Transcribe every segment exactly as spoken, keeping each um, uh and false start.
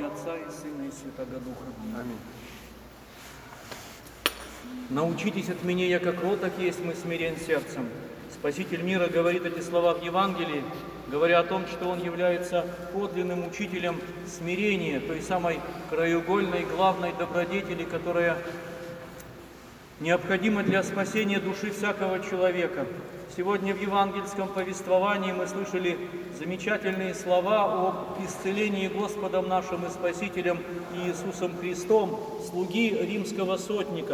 Отца и Сына и Святого Духа. Аминь. Научитесь от меня, я как кроток есть, мы смирен сердцем. Спаситель мира говорит эти слова в Евангелии, говоря о том, что Он является подлинным учителем смирения, той самой краеугольной, главной добродетели, которая необходима для спасения души всякого человека. Сегодня в евангельском повествовании мы слышали замечательные слова об исцелении Господом нашим и Спасителем Иисусом Христом, слуги римского сотника.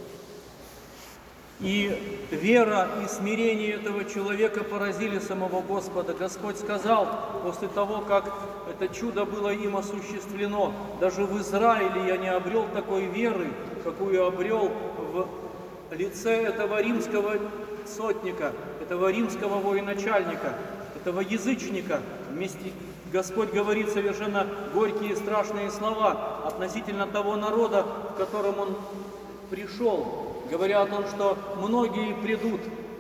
И вера и смирение этого человека поразили самого Господа. Господь сказал, после того, как это чудо было им осуществлено, даже в Израиле я не обрел такой веры, какую обрел в лице этого римского сотника, этого римского военачальника, этого язычника. Вместе Господь говорит совершенно горькие и страшные слова относительно того народа, в котором Он пришел, говоря о том, что многие придут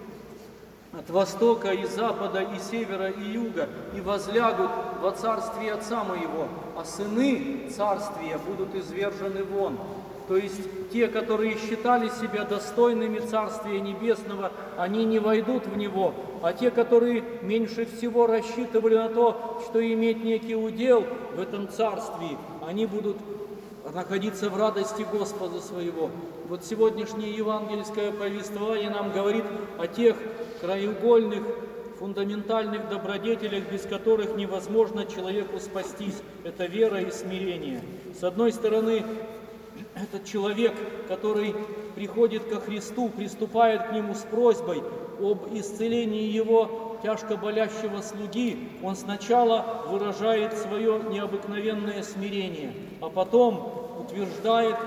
от востока и запада, и севера, и юга, и возлягут во царствие Отца Моего, а сыны царствия будут извержены вон. То есть те, которые считали себя достойными Царствия Небесного, они не войдут в него, а те, которые меньше всего рассчитывали на то, что иметь некий удел в этом Царствии, они будут находиться в радости Господа своего. Вот сегодняшнее евангельское повествование нам говорит о тех краеугольных, фундаментальных добродетелях, без которых невозможно человеку спастись. Это вера и смирение. С одной стороны, этот человек, который приходит ко Христу, приступает к Нему с просьбой об исцелении его тяжко болящего слуги, он сначала выражает свое необыкновенное смирение, а потом утверждает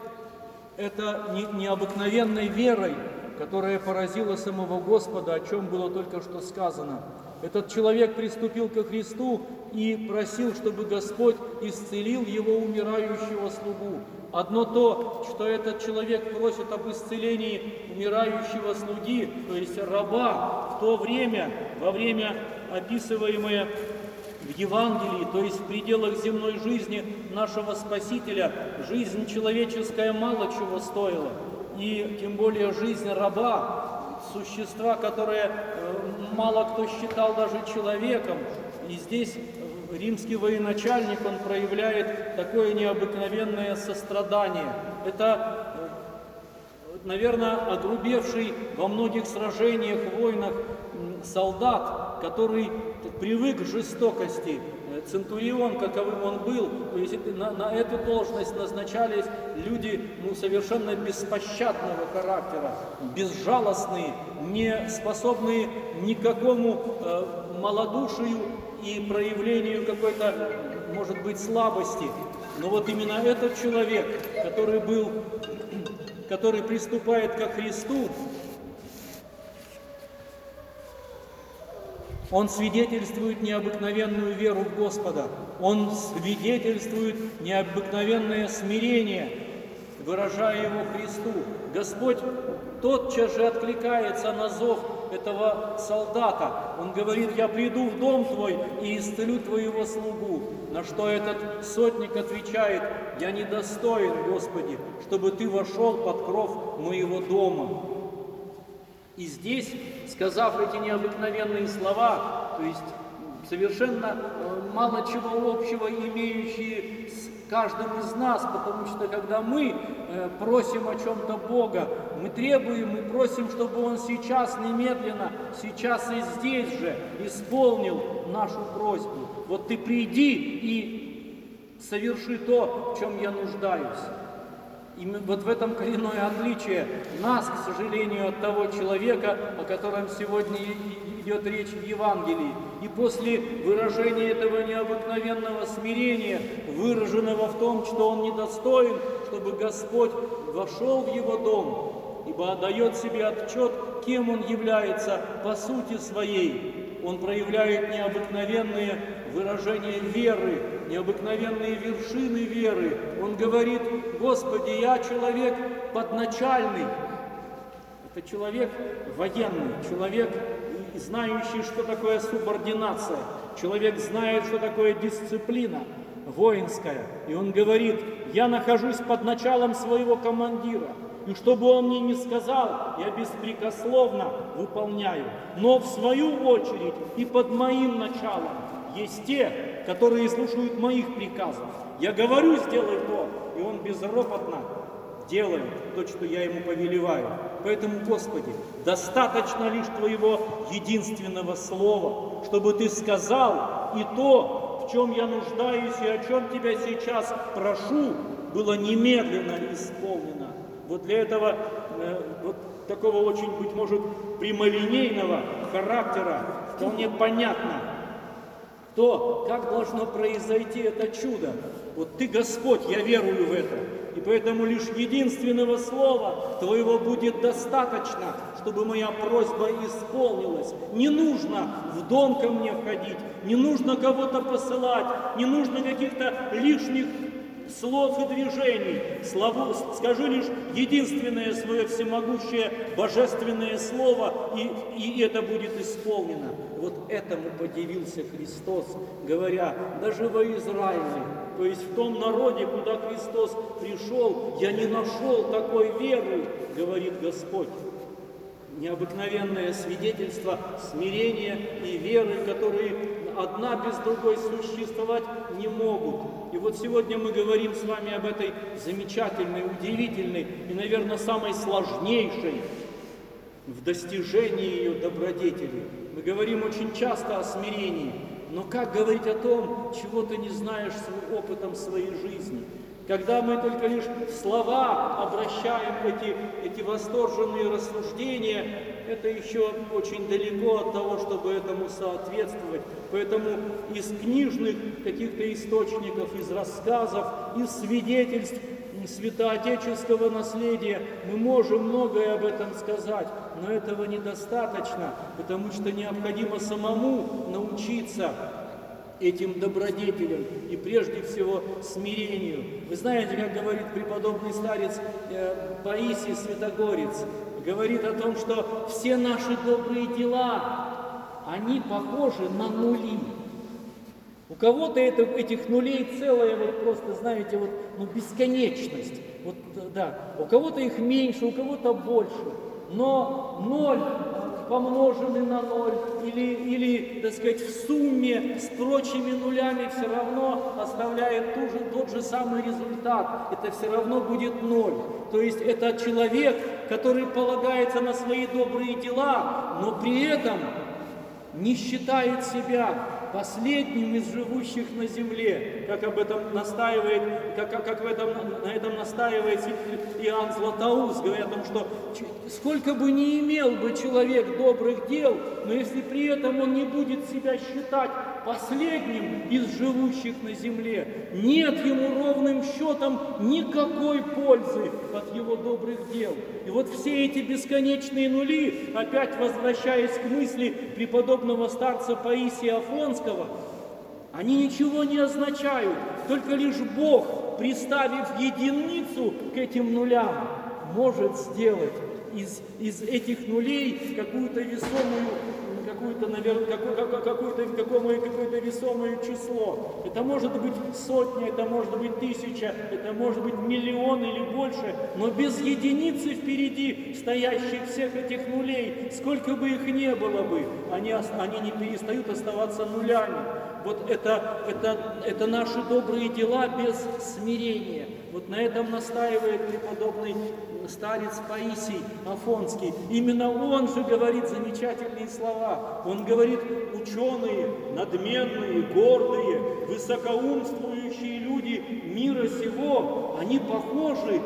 это необыкновенной верой, которая поразила самого Господа, о чем было только что сказано. Этот человек приступил ко Христу и просил, чтобы Господь исцелил его умирающего слугу. Одно то, что этот человек просит об исцелении умирающего слуги, то есть раба, в то время, во время описываемое в Евангелии, то есть в пределах земной жизни нашего Спасителя, жизнь человеческая мало чего стоила, и тем более жизнь раба, существа, которое мало кто считал даже человеком. И здесь римский военачальник, он проявляет такое необыкновенное сострадание. Это, наверное, огрубевший во многих сражениях, войнах солдат, который привык к жестокости. Центурион, каковым он был, то есть на, на эту должность назначались люди ну, совершенно беспощадного характера, безжалостные, не способные ни к какому э, малодушию и проявлению какой-то, может быть, слабости. Но вот именно этот человек, который был, который приступает ко Христу, он свидетельствует необыкновенную веру в Господа, он свидетельствует необыкновенное смирение, выражая его Христу. Господь тотчас же откликается на зов этого солдата. Он говорит: «Я приду в дом твой и исцелю твоего слугу». На что этот сотник отвечает: «Я недостоин, Господи, чтобы ты вошел под кров моего дома». И здесь, сказав эти необыкновенные слова, то есть совершенно мало чего общего имеющие с каждым из нас, потому что когда мы просим о чем-то Бога, мы требуем, мы просим, чтобы Он сейчас, немедленно, сейчас и здесь же исполнил нашу просьбу. Вот ты приди и соверши то, в чем я нуждаюсь. И вот в этом коренное отличие нас, к сожалению, от того человека, о котором сегодня идет речь в Евангелии. И после выражения этого необыкновенного смирения, выраженного в том, что он недостоин, чтобы Господь вошел в его дом, ибо отдает себе отчет, кем он является по сути своей, он проявляет необыкновенные выражения веры, необыкновенные вершины веры. Он говорит: «Господи, я человек подначальный». Это человек военный, человек, знающий, что такое субординация. Человек знает, что такое дисциплина. воинская. И он говорит: я нахожусь под началом своего командира. И что бы он мне ни сказал, я беспрекословно выполняю. Но в свою очередь и под моим началом есть те, которые слушают моих приказов. Я говорю, сделай то, и он безропотно делает то, что я ему повелеваю. Поэтому, Господи, достаточно лишь Твоего единственного слова, чтобы Ты сказал, и то, в чем я нуждаюсь и о чем Тебя сейчас прошу, было немедленно исполнено. Вот для этого, э, вот такого очень, быть может, прямолинейного характера вполне понятно, то, как должно произойти это чудо. Вот Ты, Господь, я верую в это. И поэтому лишь единственного слова Твоего будет достаточно, чтобы моя просьба исполнилась. Не нужно в дом ко мне входить, не нужно кого-то посылать, не нужно каких-то лишних слов и движений. Славу, скажи лишь единственное свое всемогущее божественное слово, и, и это будет исполнено. Вот этому подивился Христос, говоря: даже во Израиле, то есть в том народе, куда Христос пришел, я не нашел такой веры, говорит Господь. Необыкновенное свидетельство смирения и веры, которые одна без другой существовать не могут. И вот сегодня мы говорим с вами об этой замечательной, удивительной и, наверное, самой сложнейшей в достижении ее добродетели. Мы говорим очень часто о смирении, но как говорить о том, чего ты не знаешь своим опытом своей жизни? Когда мы только лишь в слова обращаем эти, эти восторженные рассуждения, это еще очень далеко от того, чтобы этому соответствовать. Поэтому из книжных каких-то источников, из рассказов, из свидетельств святоотеческого наследия мы можем многое об этом сказать, но этого недостаточно, потому что необходимо самому научиться этим добродетелям и прежде всего смирению. Вы знаете, как говорит преподобный старец э, Паисий Святогорец, говорит о том, что все наши добрые дела, они похожи на нули. У кого-то это, этих нулей целая, вот просто, знаете, вот, ну, бесконечность. Вот, да. У кого-то их меньше, у кого-то больше. Но ноль, помноженный на ноль, или, или, так сказать, в сумме с прочими нулями все равно оставляет ту же, тот же самый результат. Это все равно будет ноль. То есть это человек, который полагается на свои добрые дела, но при этом не считает себя последним из живущих на земле, как об этом настаивает, как, как, как в этом, на этом настаивает Иоанн Златоуст, говоря о том, что сколько бы ни имел бы человек добрых дел, но если при этом он не будет себя считать последним из живущих на земле, нет ему ровным счетом никакой пользы от его добрых дел. И вот все эти бесконечные нули, опять возвращаясь к мысли преподобного старца Паисия Афонского, они ничего не означают, только лишь Бог, приставив единицу к этим нулям, может сделать из, из этих нулей какую-то весомую, какую-то, наверное, какое-то, какое-то, какое-то весомое число. Это может быть сотня, это может быть тысяча, это может быть миллион или больше, но без единицы впереди стоящих всех этих нулей, сколько бы их не было бы, они, они не перестают оставаться нулями. Вот это, это, это наши добрые дела без смирения. Вот на этом настаивает преподобный старец Паисий Афонский. Именно он же говорит замечательные слова. Он говорит: ученые, надменные, гордые, высокоумствующие люди мира сего, они похожи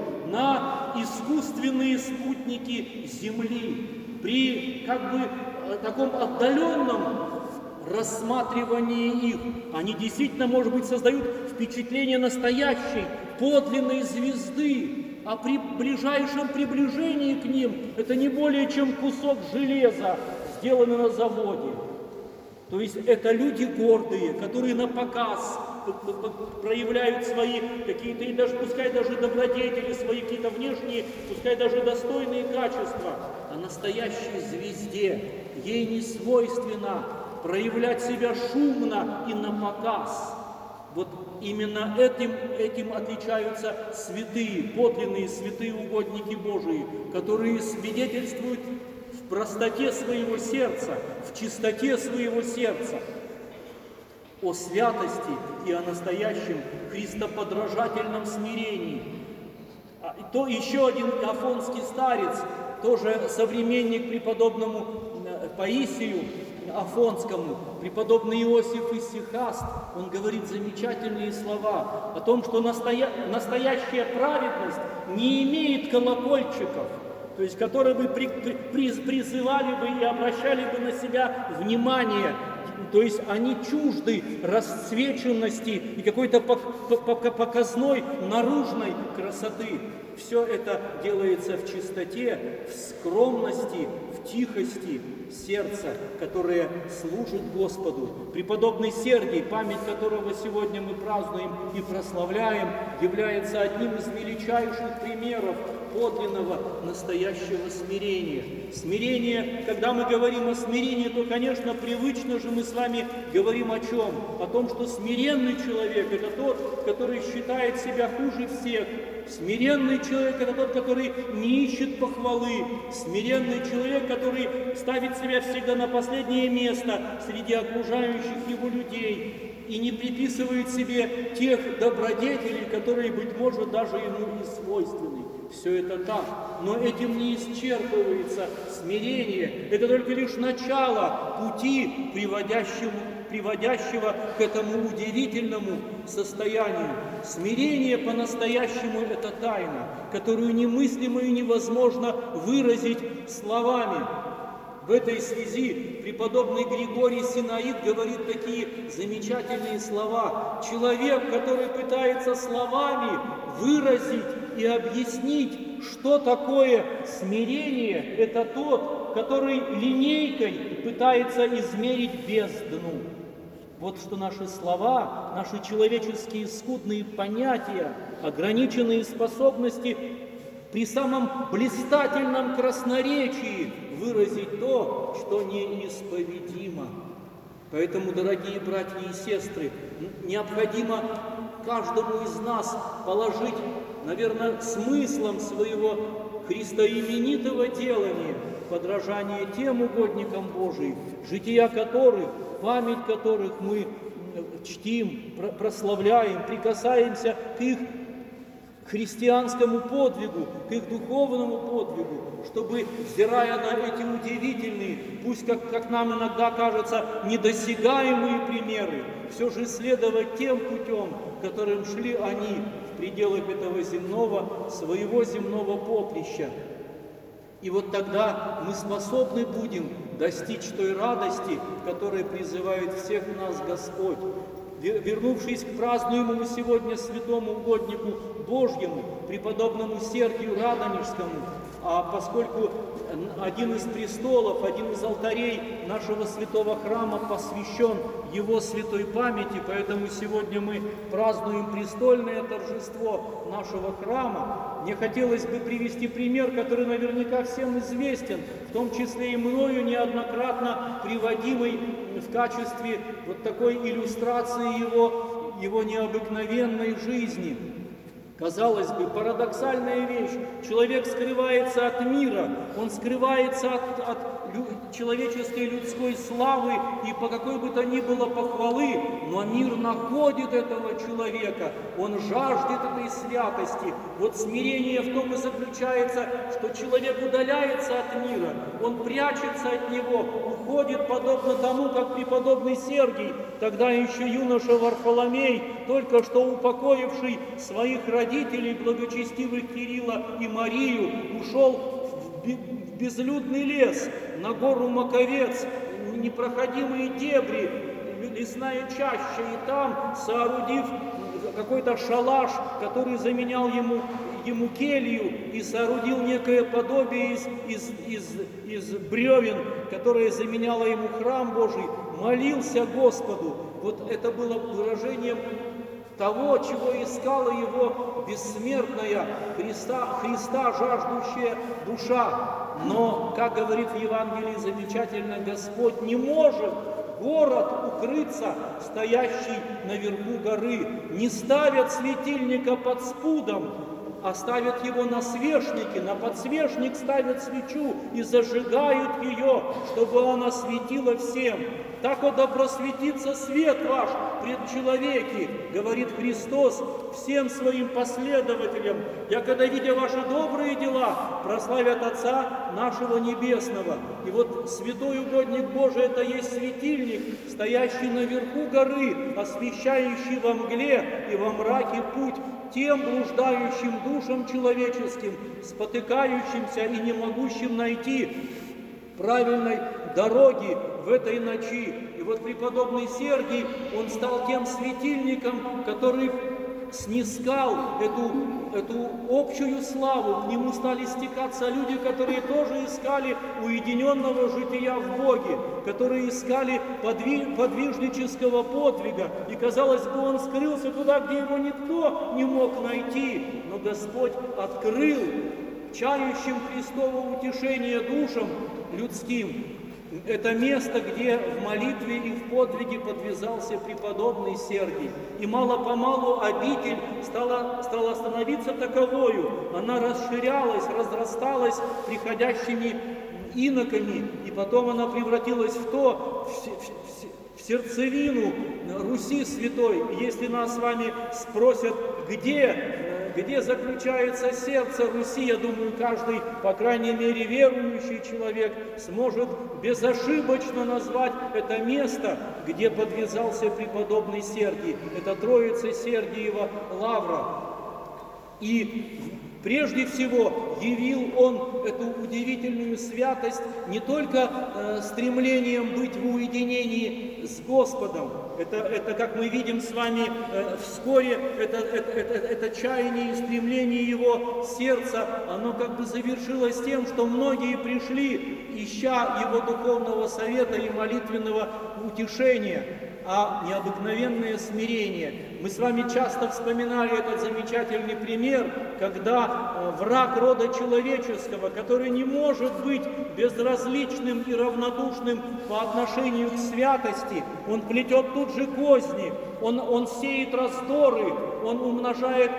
на искусственные спутники Земли. При как бы таком отдаленном рассматривании их, они действительно, может быть, создают впечатление настоящей, подлинной звезды, а при ближайшем приближении к ним это не более чем кусок железа, сделанный на заводе. То есть это люди гордые, которые на показ проявляют свои какие-то, и даже, пускай даже добродетели, свои какие-то внешние, пускай даже достойные качества, а настоящей звезде ей не свойственно проявлять себя шумно и на показ. Вот именно этим, этим отличаются святые, подлинные святые угодники Божии, которые свидетельствуют в простоте своего сердца, в чистоте своего сердца о святости и о настоящем христоподражательном смирении. То еще один афонский старец, тоже современник преподобному Паисию Афонскому, преподобный Иосиф Исихаст, он говорит замечательные слова о том, что настоя... настоящая праведность не имеет колокольчиков, то есть которые бы при... При... призывали бы и обращали бы на себя внимание. То есть они чужды расцвеченности и какой-то показной наружной красоты. Все это делается в чистоте, в скромности, в тихости сердца, которое служит Господу. Преподобный Сергий, память которого сегодня мы празднуем и прославляем, является одним из величайших примеров подлинного настоящего смирения. Смирение, когда мы говорим о смирении, то, конечно, привычно же мы с вами говорим о чем? О том, что смиренный человек – это тот, который считает себя хуже всех. Смиренный человек – это тот, который не ищет похвалы. Смиренный человек, который ставит себя всегда на последнее место среди окружающих его людей и не приписывает себе тех добродетелей, которые, быть может, даже ему не свойственны. Все это так, но этим не исчерпывается смирение. Это только лишь начало пути, приводящего, приводящего к этому удивительному состоянию. Смирение по-настоящему – это тайна, которую немыслимо и невозможно выразить словами. В этой связи преподобный Григорий Синаид говорит такие замечательные слова. Человек, который пытается словами выразить и объяснить, что такое смирение, это тот, который линейкой пытается измерить бездну. Вот что наши слова, наши человеческие скудные понятия, ограниченные способности при самом блистательном красноречии выразить то, что неисповедимо. Поэтому, дорогие братья и сестры, необходимо каждому из нас положить, наверное, смыслом своего христоименитого делания подражание тем угодникам Божиим, жития которых, память которых мы чтим, прославляем, прикасаемся к их христианскому подвигу, к их духовному подвигу, чтобы, взирая на эти удивительные, пусть, как, как нам иногда кажется, недосягаемые примеры, все же следовать тем путем, которым шли они в пределах этого земного, своего земного поприща. И вот тогда мы способны будем достичь той радости, которой призывает всех нас Господь. Вернувшись к празднуемому сегодня святому угоднику Божьему, преподобному Сергию Радонежскому, а поскольку один из престолов, один из алтарей нашего святого храма посвящен его святой памяти, поэтому сегодня мы празднуем престольное торжество нашего храма, мне хотелось бы привести пример, который наверняка всем известен, в том числе и мною неоднократно приводимый в качестве вот такой иллюстрации его, его необыкновенной жизни. Казалось бы, парадоксальная вещь. Человек скрывается от мира, он скрывается от, от человеческой людской славы и по какой бы то ни было похвалы, но мир находит этого человека, он жаждет этой святости. Вот смирение в том и заключается, что человек удаляется от мира, он прячется от него, уходит подобно тому, как преподобный Сергий, тогда еще юноша Варфоломей, только что упокоивший своих родителей, благочестивых Кирилла и Марию, ушел в безлюдный лес, на гору Маковец, непроходимые дебри, лесная чаща, и там, соорудив какой-то шалаш, который заменял ему, ему келью, и соорудил некое подобие из, из, из, из бревен, которое заменяло ему храм Божий, молился Господу. Вот это было выражением того, чего искала его бессмертная Христа, Христа жаждущая душа. Но, как говорит в Евангелии замечательно, Господь не может город укрыться, стоящий наверху горы. Не ставят светильника под спудом, а ставят его на свечнике, на подсвечник ставят свечу и зажигают ее, чтобы она светила всем. Так вот да просветится свет ваш пред человеки, говорит Христос всем своим последователям. Я когда, видя ваши добрые дела, прославят Отца нашего Небесного. И вот святой угодник Божий — это есть светильник, стоящий наверху горы, освещающий во мгле и во мраке путь тем блуждающим душам человеческим, спотыкающимся и не могущим найти правильной дороги в этой ночи. И вот преподобный Сергий, он стал тем светильником, который снискал эту, эту общую славу. К нему стали стекаться люди, которые тоже искали уединенного жития в Боге, которые искали подвижнического подвига. И, казалось бы, он скрылся туда, где его никто не мог найти. Но Господь открыл чающим Христово утешение душам людским это место, где в молитве и в подвиге подвязался преподобный Сергий. И мало-помалу обитель стала, стала становиться таковою. Она расширялась, разрасталась приходящими иноками, и потом она превратилась в то, в, в, в сердцевину Руси Святой. Если нас с вами спросят, где... Где заключается сердце Руси, я думаю, каждый, по крайней мере, верующий человек сможет безошибочно назвать это место, где подвязался преподобный Сергий. Это Троица Сергиева Лавра. И прежде всего явил он эту удивительную святость не только э, стремлением быть в уединении с Господом. Это, это как мы видим с вами э, вскоре, это, это, это, это чаяние и стремление его сердца, оно как бы завершилось тем, что многие пришли, ища его духовного совета и молитвенного утешения, а необыкновенное смирение. Мы с вами часто вспоминали этот замечательный пример, когда враг рода человеческого, который не может быть безразличным и равнодушным по отношению к святости, он плетет тут же козни, он, он сеет раздоры, он умножает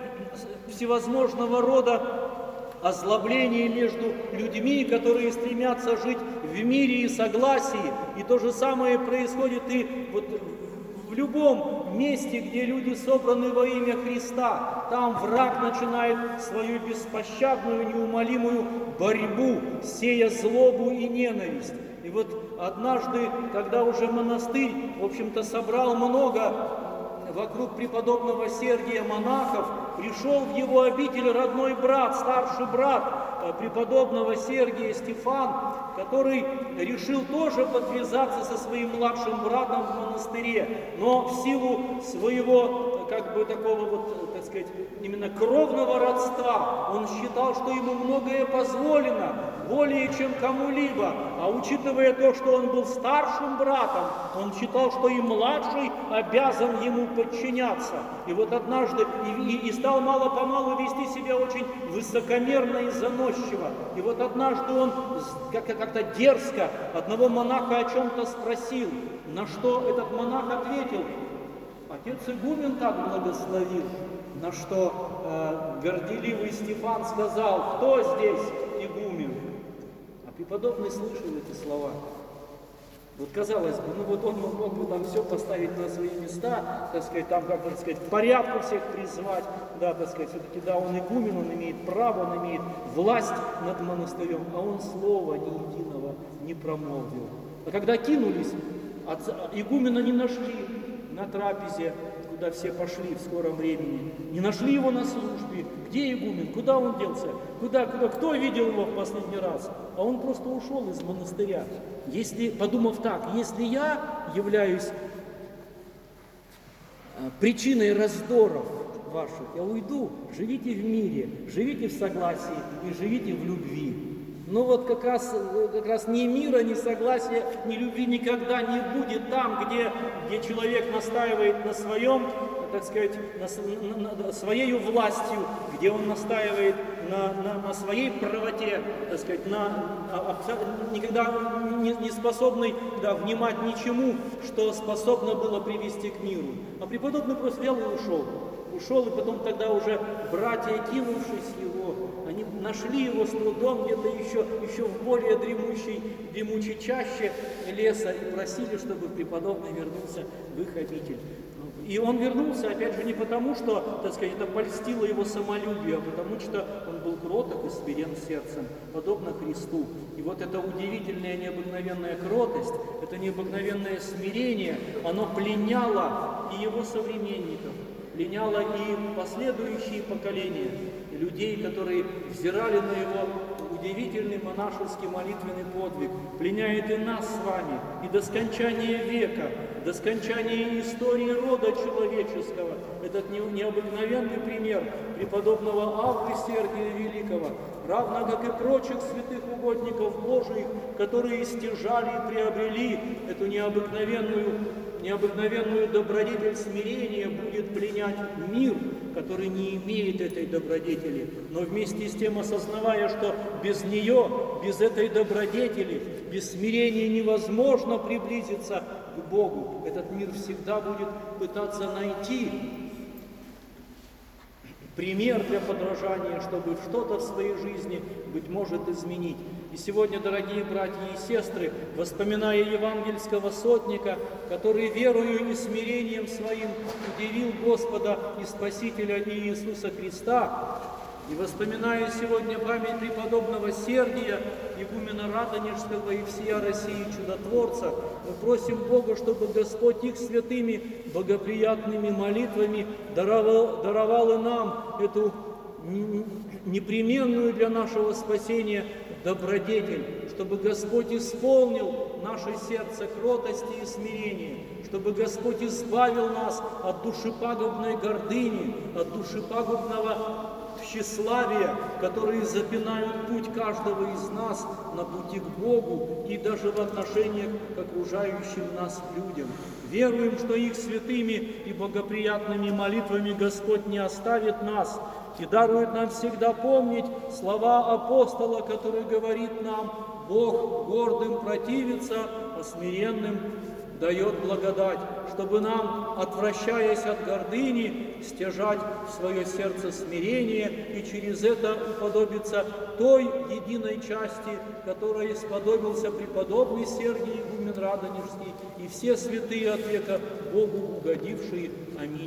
всевозможного рода озлобление между людьми, которые стремятся жить в мире и согласии. И то же самое происходит и вот в любом месте, где люди собраны во имя Христа. Там враг начинает свою беспощадную, неумолимую борьбу, сея злобу и ненависть. И вот однажды, когда уже монастырь, в общем-то, собрал много вокруг преподобного Сергия монахов, пришел в его обитель родной брат, старший брат преподобного Сергия Стефан, который решил тоже подвязаться со своим младшим братом в монастыре, но в силу своего, как бы такого вот, так сказать, именно кровного родства, он считал, что ему многое позволено, более чем кому-либо, а учитывая то, что он был старшим братом, он считал, что и младший обязан ему подчиняться. И вот однажды и, и, и стал мало-помалу вести себя очень высокомерно и заносчиво. И вот однажды он как-то дерзко одного монаха о чем-то спросил, на что этот монах ответил: отец игумен так благословил. На что э, горделивый Стефан сказал: кто здесь игумен? А преподобный слышал эти слова. Вот казалось бы, ну вот он мог бы там все поставить на свои места, так сказать, там, как бы, так сказать, в порядку всех призвать, да, так сказать, все-таки, да, он игумен, он имеет право, он имеет власть над монастырем, а он слова ни единого не промолвил. А когда кинулись, игумена не нашли на трапезе, куда все пошли в скором времени, не нашли его на службе. Где игумен? Куда он делся? Куда, куда? Кто видел его в последний раз? А он просто ушел из монастыря. Если, подумав так, если я являюсь причиной раздоров ваших, я уйду, живите в мире, живите в согласии и живите в любви. Но вот как раз, как раз ни мира, ни согласия, ни любви никогда не будет там, где, где человек настаивает на своем, так сказать, на, на, на своей властью, где он настаивает на, на, на своей правоте, так сказать, на, никогда не, не способный, да, внимать ничему, что способно было привести к миру. А преподобный просто взял и ушел. Ушел, и потом тогда уже братья, кинувшись его, они нашли его с трудом где-то еще, еще в более дремучей, дремучей чаще леса и просили, чтобы преподобный вернулся в их обитель. И он вернулся, опять же, не потому, что, так сказать, это польстило его самолюбие, а потому что он был кроток и смирен сердцем, подобно Христу. И вот эта удивительная, необыкновенная кротость, это необыкновенное смирение, оно пленяло и его современников, пленяло и последующие поколения людей, которые взирали на его удивительный монашеский молитвенный подвиг, пленяет и нас с вами, и до скончания века, до скончания истории рода человеческого. Этот необыкновенный пример преподобного Аввы Сергия Великого, равно как и прочих святых угодников Божиих, которые стяжали и приобрели эту необыкновенную, необыкновенную добродетель смирения, будет пленять мир, который не имеет этой добродетели, но вместе с тем осознавая, что без нее, без этой добродетели, без смирения невозможно приблизиться к Богу. Этот мир всегда будет пытаться найти пример для подражания, чтобы что-то в своей жизни, быть может, изменить. И сегодня, дорогие братья и сестры, воспоминая евангельского сотника, который верою и смирением своим удивил Господа и Спасителя Иисуса Христа, и воспоминая сегодня память преподобного Сергия, игумена Радонежского и всея России чудотворца, мы просим Бога, чтобы Господь их святыми богоприятными молитвами даровал, даровал и нам эту непременную для нашего спасения добродетель, чтобы Господь исполнил наше сердце кротости и смирения, чтобы Господь избавил нас от душепагубной гордыни, от душепагубного тщеславия, которые запинают путь каждого из нас на пути к Богу и даже в отношениях к окружающим нас людям. Веруем, что их святыми и богоприятными молитвами Господь не оставит нас и дарует нам всегда помнить слова апостола, который говорит нам: Бог гордым противится, а смиренным дает благодать, чтобы нам, отвращаясь от гордыни, стяжать в свое сердце смирение и через это уподобиться той единой части, которой сподобился преподобный Сергий игумен Радонежский и все святые от века Богу угодившие. Аминь.